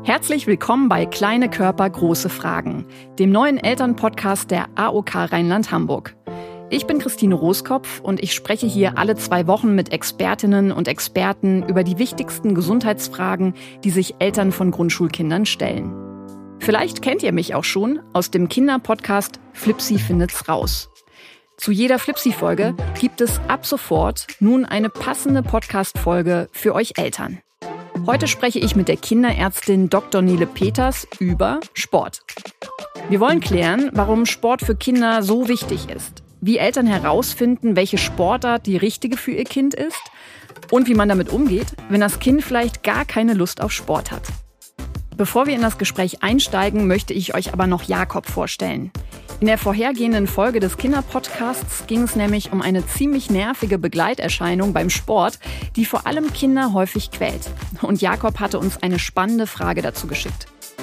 Herzlich willkommen bei Kleine Körper, große Fragen, dem neuen Elternpodcast der AOK Rheinland-Hamburg. Ich bin Christine Roskopf und ich spreche hier alle 2 Wochen mit Expertinnen und Experten über die wichtigsten Gesundheitsfragen, die sich Eltern von Grundschulkindern stellen. Vielleicht kennt ihr mich auch schon aus dem Kinderpodcast Flipsi findet's raus. Zu jeder Flipsi-Folge gibt es ab sofort nun eine passende Podcast-Folge für euch Eltern. Heute spreche ich mit der Kinderärztin Dr. Nele Peters über Sport. Wir wollen klären, warum Sport für Kinder so wichtig ist, wie Eltern herausfinden, welche Sportart die richtige für ihr Kind ist und wie man damit umgeht, wenn das Kind vielleicht gar keine Lust auf Sport hat. Bevor wir in das Gespräch einsteigen, möchte ich euch aber noch Jakob vorstellen. In der vorhergehenden Folge des Kinderpodcasts ging es nämlich um eine ziemlich nervige Begleiterscheinung beim Sport, die vor allem Kinder häufig quält. Und Jakob hatte uns eine spannende Frage dazu geschickt.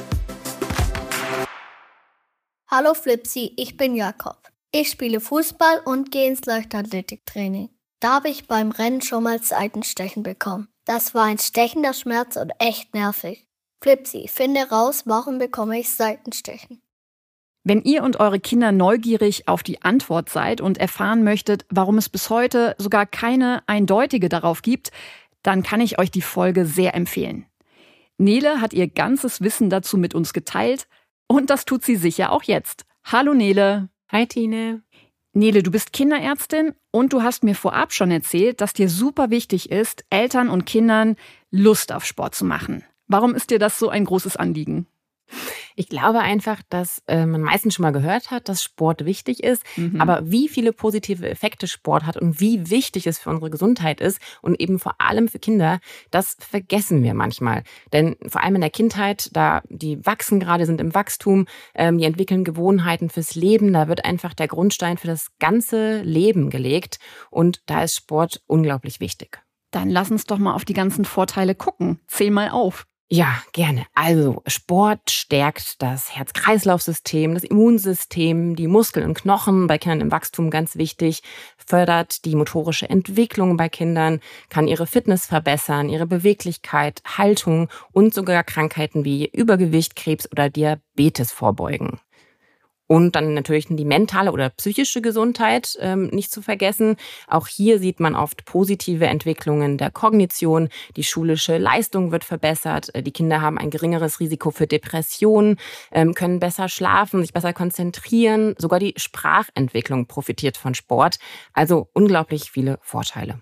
Hallo Flipsi, ich bin Jakob. Ich spiele Fußball und gehe ins Leichtathletiktraining. Da habe ich beim Rennen schon mal Seitenstechen bekommen. Das war ein stechender Schmerz und echt nervig. Flipsi, finde raus, warum bekomme ich Seitenstechen? Wenn ihr und eure Kinder neugierig auf die Antwort seid und erfahren möchtet, warum es bis heute sogar keine eindeutige darauf gibt, dann kann ich euch die Folge sehr empfehlen. Nele hat ihr ganzes Wissen dazu mit uns geteilt und das tut sie sicher auch jetzt. Hallo Nele. Hi Tine. Nele, du bist Kinderärztin und du hast mir vorab schon erzählt, dass dir super wichtig ist, Eltern und Kindern Lust auf Sport zu machen. Warum ist dir das so ein großes Anliegen? Ich glaube einfach, dass man meistens schon mal gehört hat, dass Sport wichtig ist. Aber wie viele positive Effekte Sport hat und wie wichtig es für unsere Gesundheit ist und eben vor allem für Kinder, das vergessen wir manchmal. Denn vor allem in der Kindheit, da die wachsen gerade, sind im Wachstum, die entwickeln Gewohnheiten fürs Leben, da wird einfach der Grundstein für das ganze Leben gelegt. Und da ist Sport unglaublich wichtig. Dann lass uns doch mal auf die ganzen Vorteile gucken. Zähl mal auf. Ja, gerne. Also Sport stärkt das Herz-Kreislauf-System, das Immunsystem, die Muskeln und Knochen, bei Kindern im Wachstum ganz wichtig, fördert die motorische Entwicklung bei Kindern, kann ihre Fitness verbessern, ihre Beweglichkeit, Haltung und sogar Krankheiten wie Übergewicht, Krebs oder Diabetes vorbeugen. Und dann natürlich die mentale oder psychische Gesundheit nicht zu vergessen. Auch hier sieht man oft positive Entwicklungen der Kognition. Die schulische Leistung wird verbessert. Die Kinder haben ein geringeres Risiko für Depressionen, können besser schlafen, sich besser konzentrieren. Sogar die Sprachentwicklung profitiert von Sport. Also unglaublich viele Vorteile.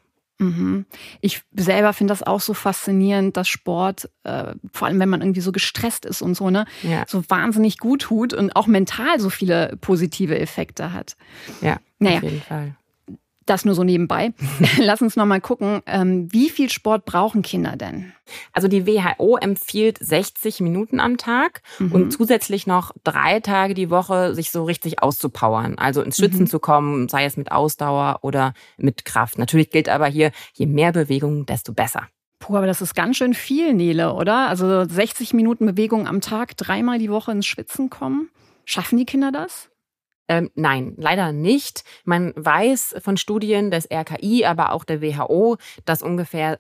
Ich selber finde das auch so faszinierend, dass Sport, vor allem wenn man irgendwie so gestresst ist und so, ne, so wahnsinnig gut tut und auch mental so viele positive Effekte hat. Ja, auf jeden Fall. Das nur so nebenbei. Lass uns noch mal gucken, wie viel Sport brauchen Kinder denn? Also die WHO empfiehlt 60 Minuten am Tag und zusätzlich noch 3 Tage die Woche sich so richtig auszupowern. Also ins Schwitzen zu kommen, sei es mit Ausdauer oder mit Kraft. Natürlich gilt aber hier, je mehr Bewegung, desto besser. Puh, aber das ist ganz schön viel, Nele, oder? Also 60 Minuten Bewegung am Tag, 3-mal die Woche ins Schwitzen kommen. Schaffen die Kinder das? Nein, leider nicht. Man weiß von Studien des RKI, aber auch der WHO, dass ungefähr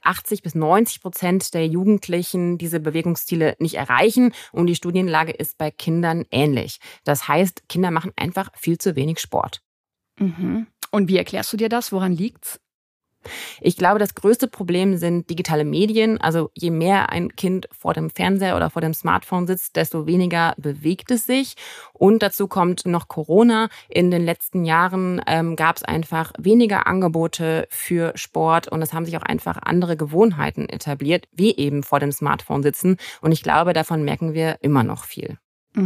80-90% der Jugendlichen diese Bewegungsziele nicht erreichen. Und die Studienlage ist bei Kindern ähnlich. Das heißt, Kinder machen einfach viel zu wenig Sport. Und wie erklärst du dir das? Woran liegt's? Ich glaube, das größte Problem sind digitale Medien. Also je mehr ein Kind vor dem Fernseher oder vor dem Smartphone sitzt, desto weniger bewegt es sich. Und dazu kommt noch Corona. In den letzten Jahren gab es einfach weniger Angebote für Sport und es haben sich auch einfach andere Gewohnheiten etabliert, wie eben vor dem Smartphone sitzen. Und ich glaube, davon merken wir immer noch viel.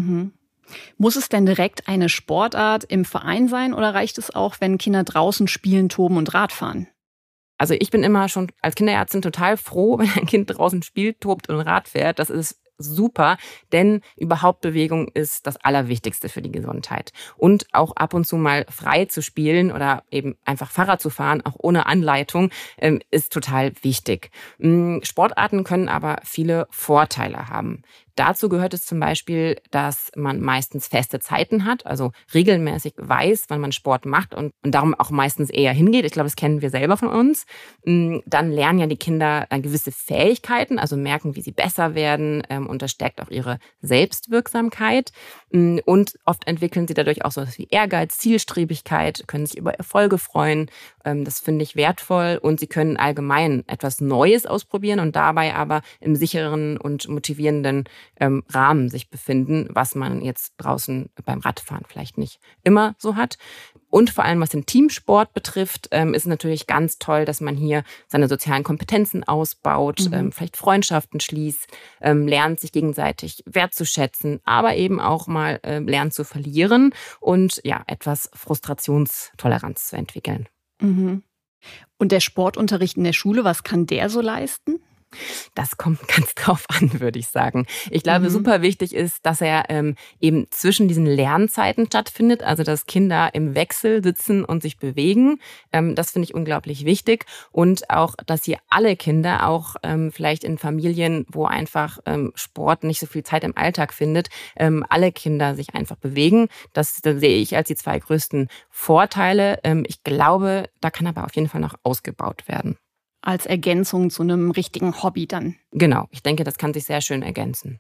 Muss es denn direkt eine Sportart im Verein sein oder reicht es auch, wenn Kinder draußen spielen, toben und Rad fahren? Also ich bin immer schon als Kinderärztin total froh, wenn ein Kind draußen spielt, tobt und Rad fährt. Das ist super, denn überhaupt Bewegung ist das Allerwichtigste für die Gesundheit. Und auch ab und zu mal frei zu spielen oder eben einfach Fahrrad zu fahren, auch ohne Anleitung, ist total wichtig. Sportarten können aber viele Vorteile haben. Dazu gehört es zum Beispiel, dass man meistens feste Zeiten hat, also regelmäßig weiß, wann man Sport macht und darum auch meistens eher hingeht. Ich glaube, das kennen wir selber von uns. Dann lernen ja die Kinder gewisse Fähigkeiten, also merken, wie sie besser werden, und das stärkt auch ihre Selbstwirksamkeit. Und oft entwickeln sie dadurch auch so etwas wie Ehrgeiz, Zielstrebigkeit, können sich über Erfolge freuen. Das finde ich wertvoll und sie können allgemein etwas Neues ausprobieren und dabei aber im sicheren und motivierenden Rahmen sich befinden, was man jetzt draußen beim Radfahren vielleicht nicht immer so hat. Und vor allem, was den Teamsport betrifft, ist natürlich ganz toll, dass man hier seine sozialen Kompetenzen ausbaut, vielleicht Freundschaften schließt, lernt, sich gegenseitig wertzuschätzen, aber eben auch mal lernt zu verlieren und ja, etwas Frustrationstoleranz zu entwickeln. Mhm. Und der Sportunterricht in der Schule, was kann der so leisten? Das kommt ganz drauf an, würde ich sagen. Ich glaube, super wichtig ist, dass er eben zwischen diesen Lernzeiten stattfindet, also dass Kinder im Wechsel sitzen und sich bewegen. Das finde ich unglaublich wichtig. Und auch, dass hier alle Kinder, auch vielleicht in Familien, wo einfach Sport nicht so viel Zeit im Alltag findet, alle Kinder sich einfach bewegen. Das sehe ich als die 2 größten Vorteile. Ich glaube, da kann aber auf jeden Fall noch ausgebaut werden. Als Ergänzung zu einem richtigen Hobby dann. Genau, ich denke, das kann sich sehr schön ergänzen.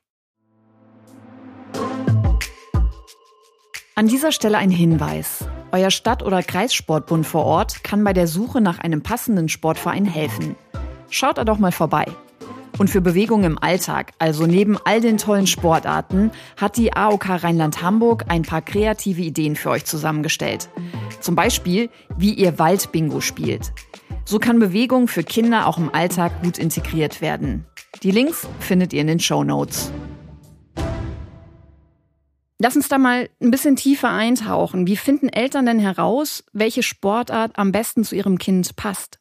An dieser Stelle ein Hinweis. Euer Stadt- oder Kreissportbund vor Ort kann bei der Suche nach einem passenden Sportverein helfen. Schaut da doch mal vorbei. Und für Bewegung im Alltag, also neben all den tollen Sportarten, hat die AOK Rheinland-Hamburg ein paar kreative Ideen für euch zusammengestellt. Zum Beispiel, wie ihr Waldbingo spielt. So kann Bewegung für Kinder auch im Alltag gut integriert werden. Die Links findet ihr in den Shownotes. Lass uns da mal ein bisschen tiefer eintauchen. Wie finden Eltern denn heraus, welche Sportart am besten zu ihrem Kind passt?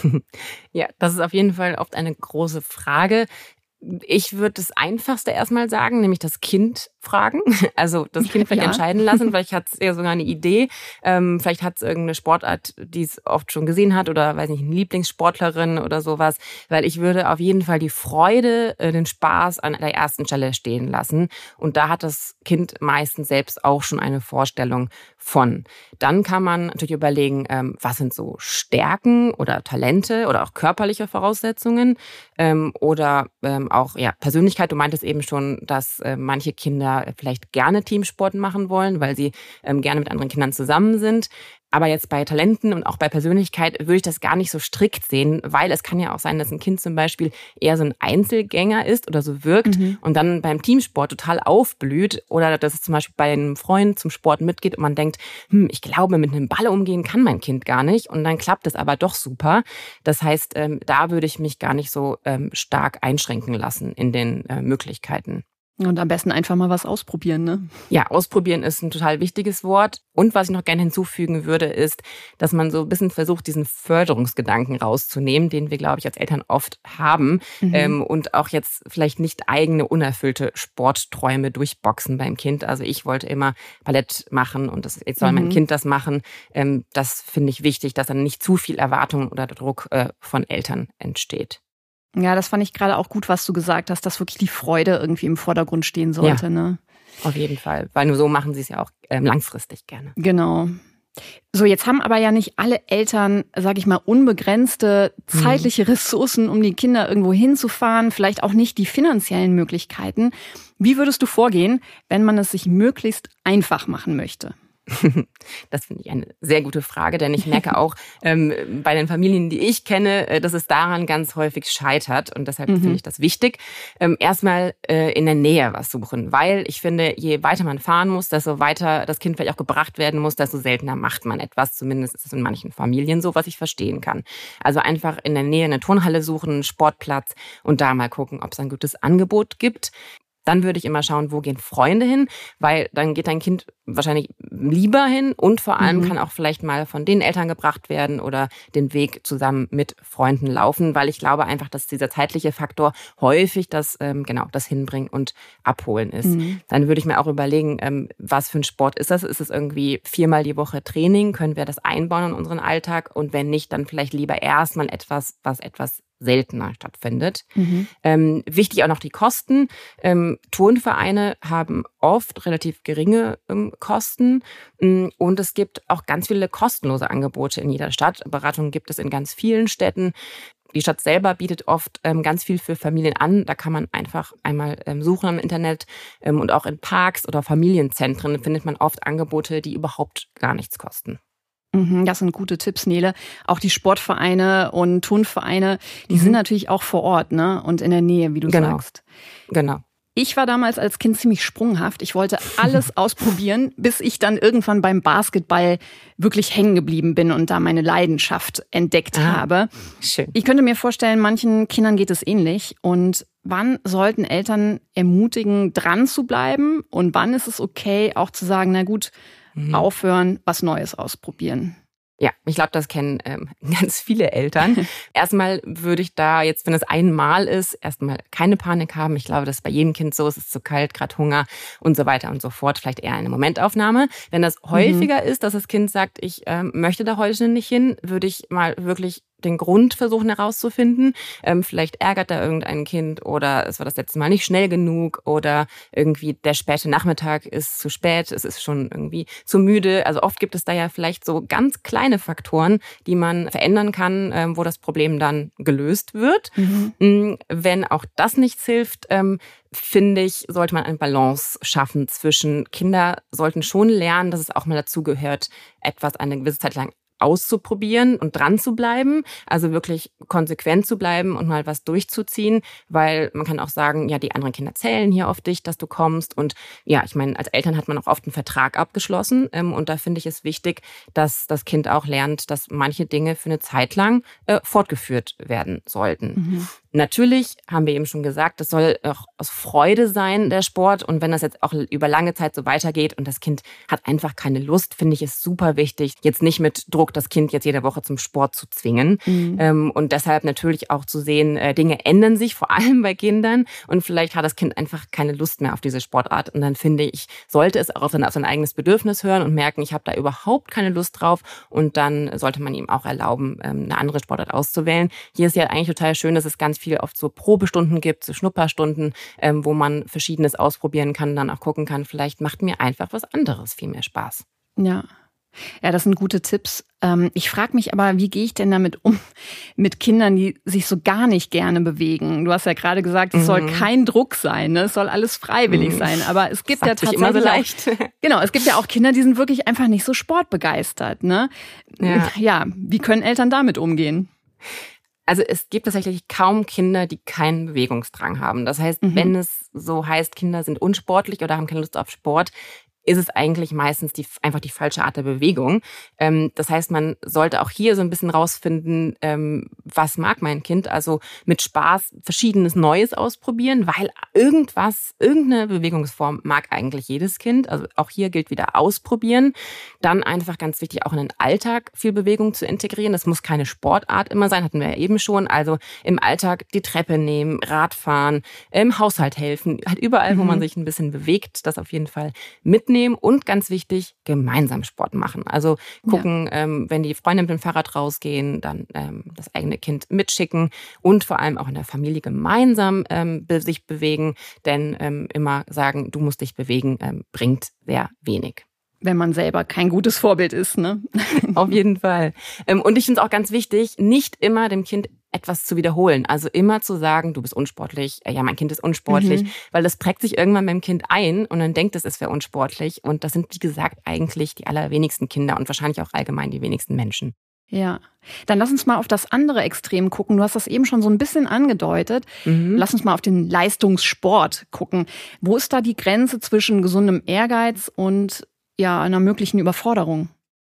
Ja, das ist auf jeden Fall oft eine große Frage. Ich würde das Einfachste erstmal sagen, nämlich das Kind fragen. Also das Kind vielleicht entscheiden lassen. Vielleicht hat es ja sogar eine Idee. Vielleicht hat es irgendeine Sportart, die es oft schon gesehen hat oder, weiß nicht, eine Lieblingssportlerin oder sowas. Weil ich würde auf jeden Fall die Freude, den Spaß an der ersten Stelle stehen lassen. Und da hat das Kind meistens selbst auch schon eine Vorstellung von. Dann kann man natürlich überlegen, was sind so Stärken oder Talente oder auch körperliche Voraussetzungen oder auch Persönlichkeit. Du meintest eben schon, dass manche Kinder vielleicht gerne Teamsport machen wollen, weil sie gerne mit anderen Kindern zusammen sind. Aber jetzt bei Talenten und auch bei Persönlichkeit würde ich das gar nicht so strikt sehen, weil es kann ja auch sein, dass ein Kind zum Beispiel eher so ein Einzelgänger ist oder so wirkt und dann beim Teamsport total aufblüht oder dass es zum Beispiel bei einem Freund zum Sport mitgeht und man denkt, ich glaube, mit einem Ball umgehen kann mein Kind gar nicht und dann klappt es aber doch super. Das heißt, da würde ich mich gar nicht so stark einschränken lassen in den Möglichkeiten. Und am besten einfach mal was ausprobieren, ne? Ja, ausprobieren ist ein total wichtiges Wort. Und was ich noch gerne hinzufügen würde, ist, dass man so ein bisschen versucht, diesen Förderungsgedanken rauszunehmen, den wir, glaube ich, als Eltern oft haben. Und auch jetzt vielleicht nicht eigene, unerfüllte Sportträume durchboxen beim Kind. Also ich wollte immer Ballett machen und jetzt soll mein Kind das machen. Das finde ich wichtig, dass dann nicht zu viel Erwartung oder Druck von Eltern entsteht. Ja, das fand ich gerade auch gut, was du gesagt hast, dass wirklich die Freude irgendwie im Vordergrund stehen sollte. Ja, ne? Auf jeden Fall, weil nur so machen sie es ja auch langfristig gerne. Genau. So, jetzt haben aber ja nicht alle Eltern, sage ich mal, unbegrenzte zeitliche Ressourcen, um die Kinder irgendwo hinzufahren, vielleicht auch nicht die finanziellen Möglichkeiten. Wie würdest du vorgehen, wenn man es sich möglichst einfach machen möchte? Das finde ich eine sehr gute Frage, denn ich merke auch bei den Familien, die ich kenne, dass es daran ganz häufig scheitert und deshalb finde ich das wichtig. Erstmal in der Nähe was suchen, weil ich finde, je weiter man fahren muss, desto weiter das Kind vielleicht auch gebracht werden muss, desto seltener macht man etwas. Zumindest ist es in manchen Familien so, was ich verstehen kann. Also einfach in der Nähe eine Turnhalle suchen, einen Sportplatz und da mal gucken, ob es ein gutes Angebot gibt. Dann würde ich immer schauen, wo gehen Freunde hin, weil dann geht dein Kind wahrscheinlich lieber hin und vor allem kann auch vielleicht mal von den Eltern gebracht werden oder den Weg zusammen mit Freunden laufen, weil ich glaube einfach, dass dieser zeitliche Faktor häufig das Hinbringen und Abholen ist. Dann würde ich mir auch überlegen, was für ein Sport ist das? Ist es irgendwie 4-mal die Woche Training? Können wir das einbauen in unseren Alltag? Und wenn nicht, dann vielleicht lieber erstmal etwas, was etwas seltener stattfindet. Wichtig auch noch die Kosten. Turnvereine haben oft relativ geringe Kosten und es gibt auch ganz viele kostenlose Angebote in jeder Stadt. Beratungen gibt es in ganz vielen Städten. Die Stadt selber bietet oft ganz viel für Familien an. Da kann man einfach einmal suchen im Internet und auch in Parks oder Familienzentren findet man oft Angebote, die überhaupt gar nichts kosten. Das sind gute Tipps, Nele. Auch die Sportvereine und Turnvereine, die sind natürlich auch vor Ort, ne? Und in der Nähe, wie du sagst. Genau. Ich war damals als Kind ziemlich sprunghaft. Ich wollte alles ausprobieren, bis ich dann irgendwann beim Basketball wirklich hängen geblieben bin und da meine Leidenschaft entdeckt habe. Schön. Ich könnte mir vorstellen, manchen Kindern geht es ähnlich. Und wann sollten Eltern ermutigen, dran zu bleiben? Und wann ist es okay, auch zu sagen, na gut, aufhören, was Neues ausprobieren? Ja, ich glaube, das kennen ganz viele Eltern. Erstmal würde ich da jetzt, wenn es einmal ist, erstmal keine Panik haben. Ich glaube, das ist bei jedem Kind so, es ist zu kalt, gerade Hunger und so weiter und so fort. Vielleicht eher eine Momentaufnahme. Wenn das häufiger ist, dass das Kind sagt, ich möchte da heute nicht hin, würde ich mal wirklich den Grund versuchen herauszufinden. Vielleicht ärgert da irgendein Kind oder es war das letzte Mal nicht schnell genug oder irgendwie der späte Nachmittag ist zu spät, es ist schon irgendwie zu müde. Also oft gibt es da ja vielleicht so ganz kleine Faktoren, die man verändern kann, wo das Problem dann gelöst wird. Wenn auch das nichts hilft, finde ich, sollte man eine Balance schaffen zwischen Kinder sollten schon lernen, dass es auch mal dazu gehört, etwas eine gewisse Zeit lang auszuprobieren und dran zu bleiben, also wirklich konsequent zu bleiben und mal was durchzuziehen, weil man kann auch sagen, ja, die anderen Kinder zählen hier auf dich, dass du kommst und ja, ich meine, als Eltern hat man auch oft einen Vertrag abgeschlossen und da finde ich es wichtig, dass das Kind auch lernt, dass manche Dinge für eine Zeit lang fortgeführt werden sollten. Natürlich, haben wir eben schon gesagt, das soll auch aus Freude sein, der Sport. Und wenn das jetzt auch über lange Zeit so weitergeht und das Kind hat einfach keine Lust, finde ich es super wichtig, jetzt nicht mit Druck das Kind jetzt jede Woche zum Sport zu zwingen. Und deshalb natürlich auch zu sehen, Dinge ändern sich, vor allem bei Kindern. Und vielleicht hat das Kind einfach keine Lust mehr auf diese Sportart. Und dann finde ich, sollte es auch auf sein eigenes Bedürfnis hören und merken, ich habe da überhaupt keine Lust drauf. Und dann sollte man ihm auch erlauben, eine andere Sportart auszuwählen. Hier ist ja eigentlich total schön, dass es ganz viel oft so Probestunden gibt, so Schnupperstunden, wo man Verschiedenes ausprobieren kann, dann auch gucken kann, vielleicht macht mir einfach was anderes viel mehr Spaß. Ja, das sind gute Tipps. Ich frage mich aber, wie gehe ich denn damit um mit Kindern, die sich so gar nicht gerne bewegen? Du hast ja gerade gesagt, es soll kein Druck sein, ne? Es soll alles freiwillig sein. Aber es gibt ja tatsächlich immer so leicht. Genau, es gibt ja auch Kinder, die sind wirklich einfach nicht so sportbegeistert, ne? Ja, wie können Eltern damit umgehen? Also es gibt tatsächlich kaum Kinder, die keinen Bewegungsdrang haben. Das heißt, wenn es so heißt, Kinder sind unsportlich oder haben keine Lust auf Sport, ist es eigentlich meistens einfach die falsche Art der Bewegung. Das heißt, man sollte auch hier so ein bisschen rausfinden, was mag mein Kind? Also mit Spaß Verschiedenes Neues ausprobieren, weil irgendeine Bewegungsform mag eigentlich jedes Kind. Also auch hier gilt wieder ausprobieren. Dann einfach ganz wichtig, auch in den Alltag viel Bewegung zu integrieren. Das muss keine Sportart immer sein, hatten wir ja eben schon. Also im Alltag die Treppe nehmen, Radfahren, im Haushalt helfen. Halt überall, wo man sich ein bisschen bewegt, das auf jeden Fall mitnehmen und ganz wichtig, gemeinsam Sport machen. Also gucken, wenn die Freunde mit dem Fahrrad rausgehen, dann das eigene Kind mitschicken und vor allem auch in der Familie gemeinsam sich bewegen, denn immer sagen, du musst dich bewegen, bringt sehr wenig. Wenn man selber kein gutes Vorbild ist, ne? Auf jeden Fall. Und ich finde es auch ganz wichtig, nicht immer dem Kind etwas zu wiederholen. Also immer zu sagen, du bist unsportlich, ja, mein Kind ist unsportlich, weil das prägt sich irgendwann beim Kind ein und dann denkt es wäre unsportlich. Und das sind, wie gesagt, eigentlich die allerwenigsten Kinder und wahrscheinlich auch allgemein die wenigsten Menschen. Ja, dann lass uns mal auf das andere Extrem gucken. Du hast das eben schon so ein bisschen angedeutet. Lass uns mal auf den Leistungssport gucken. Wo ist da die Grenze zwischen gesundem Ehrgeiz und einer möglichen Überforderung?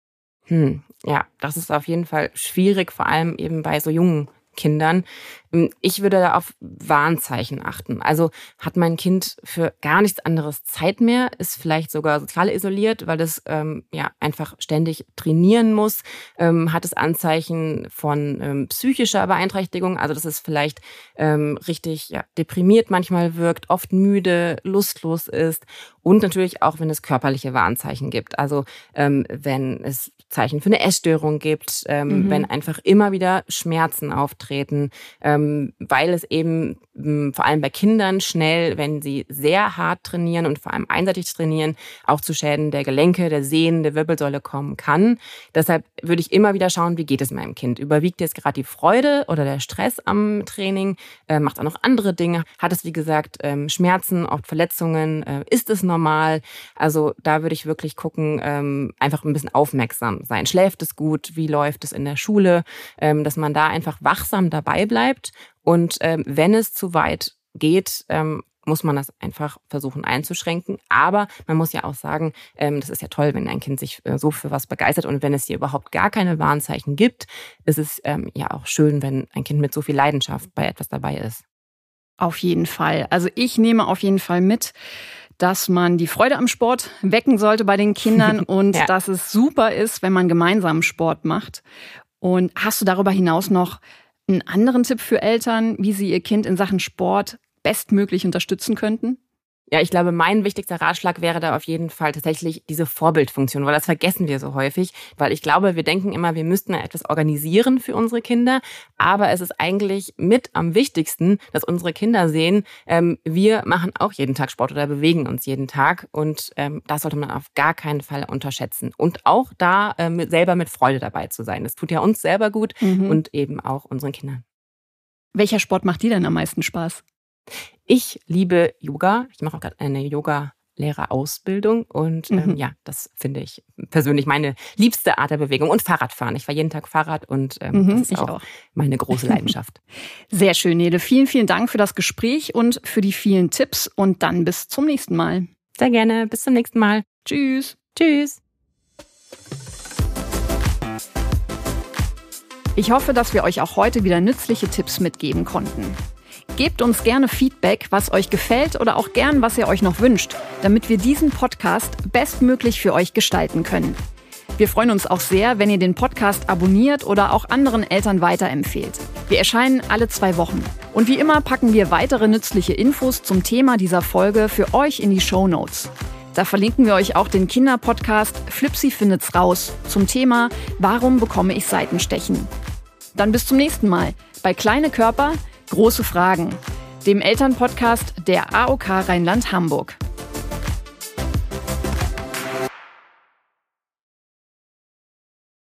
Ja, das ist auf jeden Fall schwierig, vor allem eben bei so jungen Kindern. Ich würde da auf Warnzeichen achten. Also hat mein Kind für gar nichts anderes Zeit mehr, ist vielleicht sogar sozial isoliert, weil es einfach ständig trainieren muss, hat es Anzeichen von psychischer Beeinträchtigung, also dass es vielleicht richtig deprimiert manchmal wirkt, oft müde, lustlos ist Und natürlich auch, wenn es körperliche Warnzeichen gibt. Also wenn es Zeichen für eine Essstörung gibt, wenn einfach immer wieder Schmerzen auftreten, weil es eben vor allem bei Kindern schnell, wenn sie sehr hart trainieren und vor allem einseitig trainieren, auch zu Schäden der Gelenke, der Sehnen, der Wirbelsäule kommen kann. Deshalb würde ich immer wieder schauen, wie geht es meinem Kind? Überwiegt jetzt gerade die Freude oder der Stress am Training? Macht auch noch andere Dinge? Hat es, wie gesagt, Schmerzen, oft Verletzungen? Ist es normal? Also da würde ich wirklich gucken, einfach ein bisschen aufmerksam sein. Schläft es gut? Wie läuft es in der Schule? Dass man da einfach wachsam dabei bleibt. Und wenn es zu weit geht, muss man das einfach versuchen einzuschränken. Aber man muss ja auch sagen, das ist ja toll, wenn ein Kind sich so für was begeistert. Und wenn es hier überhaupt gar keine Warnzeichen gibt, ist es ja auch schön, wenn ein Kind mit so viel Leidenschaft bei etwas dabei ist. Auf jeden Fall. Also ich nehme auf jeden Fall mit, dass man die Freude am Sport wecken sollte bei den Kindern und ja, dass es super ist, wenn man gemeinsam Sport macht. Und hast du darüber hinaus noch einen anderen Tipp für Eltern, wie sie ihr Kind in Sachen Sport bestmöglich unterstützen könnten? Ja, ich glaube, mein wichtigster Ratschlag wäre da auf jeden Fall tatsächlich diese Vorbildfunktion, weil das vergessen wir so häufig, weil ich glaube, wir denken immer, wir müssten etwas organisieren für unsere Kinder, aber es ist eigentlich mit am wichtigsten, dass unsere Kinder sehen, wir machen auch jeden Tag Sport oder bewegen uns jeden Tag und das sollte man auf gar keinen Fall unterschätzen und auch da selber mit Freude dabei zu sein. Das tut ja uns selber gut und eben auch unseren Kindern. Welcher Sport macht dir denn am meisten Spaß? Ich liebe Yoga. Ich mache auch gerade eine Yoga-Lehrerausbildung und ja, das finde ich persönlich meine liebste Art der Bewegung. Und Fahrradfahren. Ich fahre jeden Tag Fahrrad und das ist auch meine große Leidenschaft. Sehr schön, Nele. Vielen, vielen Dank für das Gespräch und für die vielen Tipps und dann bis zum nächsten Mal. Sehr gerne. Bis zum nächsten Mal. Tschüss. Tschüss. Ich hoffe, dass wir euch auch heute wieder nützliche Tipps mitgeben konnten. Gebt uns gerne Feedback, was euch gefällt oder auch gern, was ihr euch noch wünscht, damit wir diesen Podcast bestmöglich für euch gestalten können. Wir freuen uns auch sehr, wenn ihr den Podcast abonniert oder auch anderen Eltern weiterempfehlt. Wir erscheinen alle 2 Wochen. Und wie immer packen wir weitere nützliche Infos zum Thema dieser Folge für euch in die Shownotes. Da verlinken wir euch auch den Kinderpodcast Flipsi findet's raus zum Thema Warum bekomme ich Seitenstechen? Dann bis zum nächsten Mal bei Kleine Körper, große Fragen, dem Elternpodcast der AOK Rheinland-Hamburg.